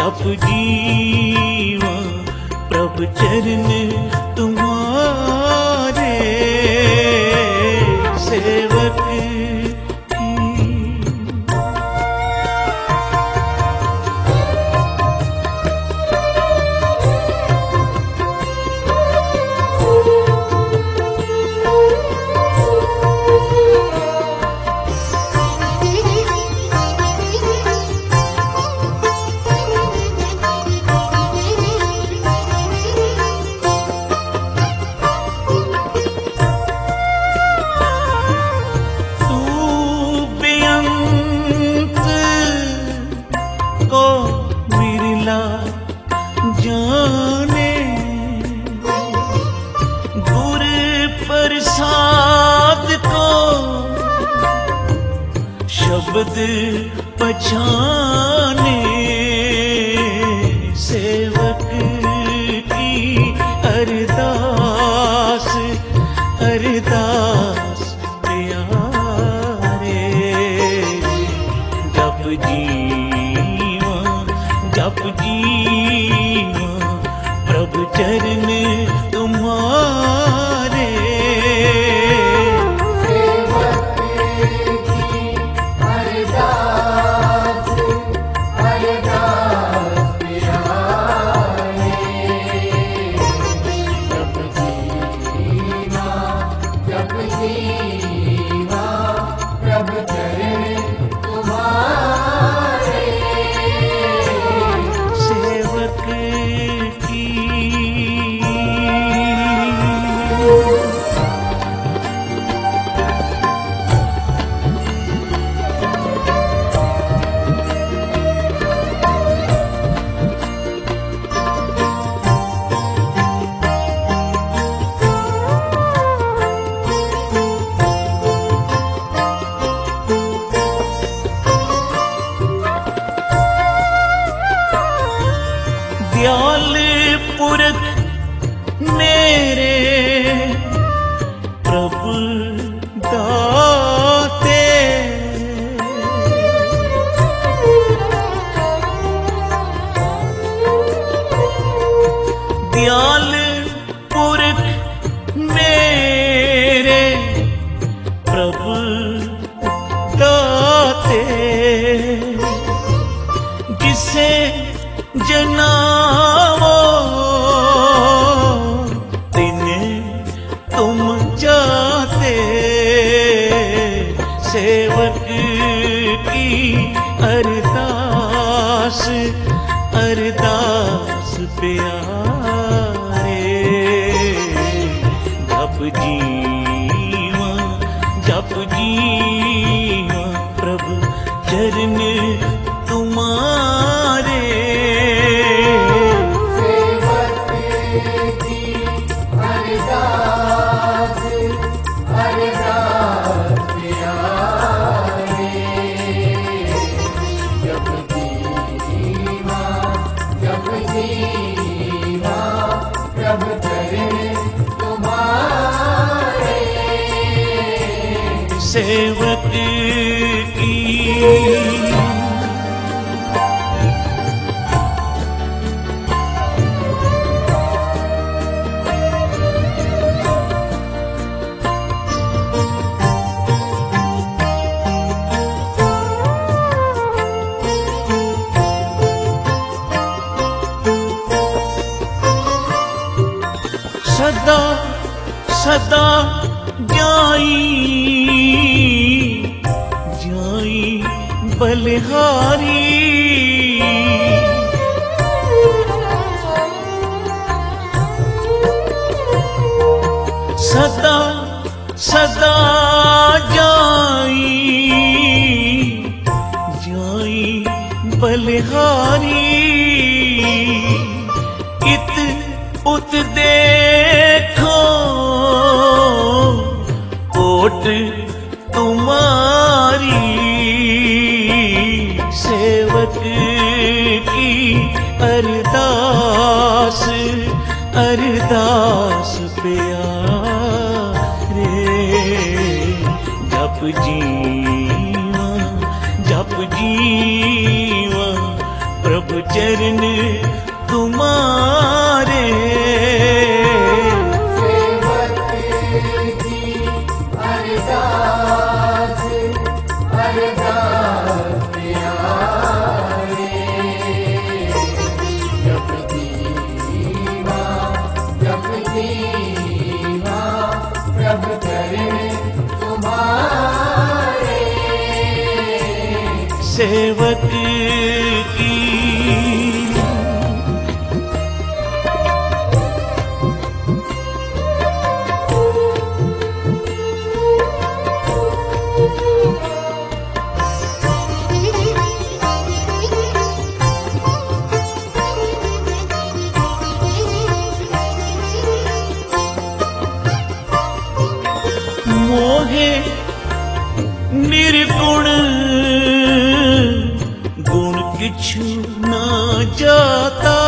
जप जीवा प्रभु चरण तुम्हारे सेवक जाने गुर प्रसाद को शब्द पहचाने सेवक की अरदास अरदास प्यारे जप जीवा जप जीवा प्रभु चरण तुम्हारे सेवक की अरदास अरदास प्यारे जप जीवा प्रभु चरण तुम्हारे सेवक की दयाल पुरख मेरे प्रभु दाते दयाल पुरख मेरे प्रभु दाते जिसे जनावो दिन तुम जाते सेवक की अरदास अरदास प्यारे जप जीवा प्रभु चरण तुम्हारे सेवक की अरदास अरदास प्यारे जप जीवा प्रभु चरण तुम्हारे सेवक की सदा सदा जाई जाई बलिहारी सदा सदा जाई जाई बलिहारी इत उत देखो ओट तुम्हारी सेवक की अरदास अरदास प्यारे जप जीवा प्रभु चरण तुम्हारे। सेवक की अरदास अरदास प्यारे। जप जीवा प्रभु चरण तुम्हारे। सेवक की मोहे निर्गुण गुण किछु न जाता।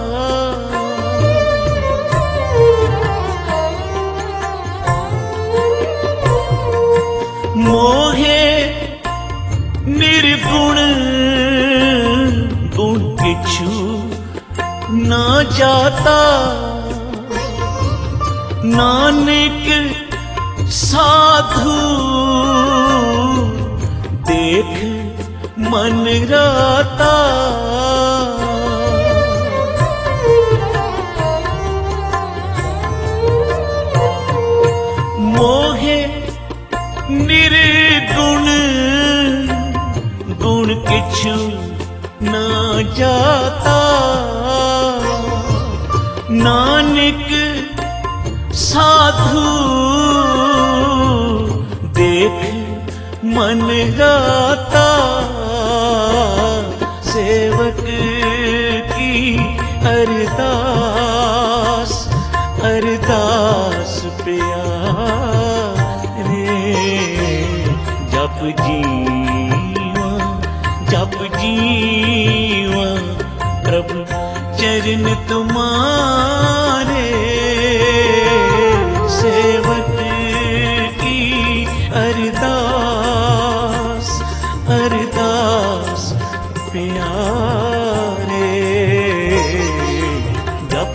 मोहे निर्गुण गुण किछु न जाता। नानक साधु देख मन राता। मोहे निर्गुण गुण किछु न जाता। नानक साधु देख मन राता। सेवक की अरदास अरदास प्यारे। जप जीवा प्रभु चरण तुम्हारे। सेवक की अरदास अरदास प्यारे। जप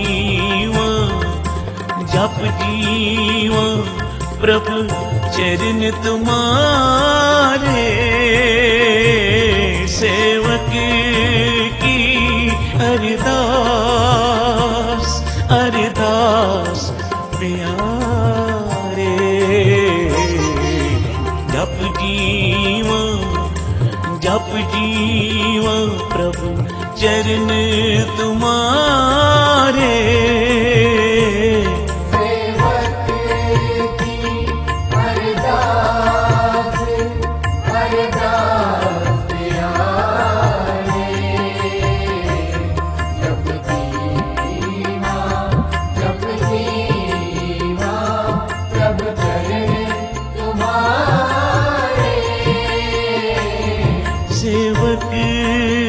जीवा प्रभु चरण तुम्हारे। सेवक की अरदास अरदास प्यारे। जप जीवा प्रभु चरण तुम्हारे। सेवक की अरदास अरदास प्यारे। जप जीवा प्रभु चरण तुम्हारे। सेवक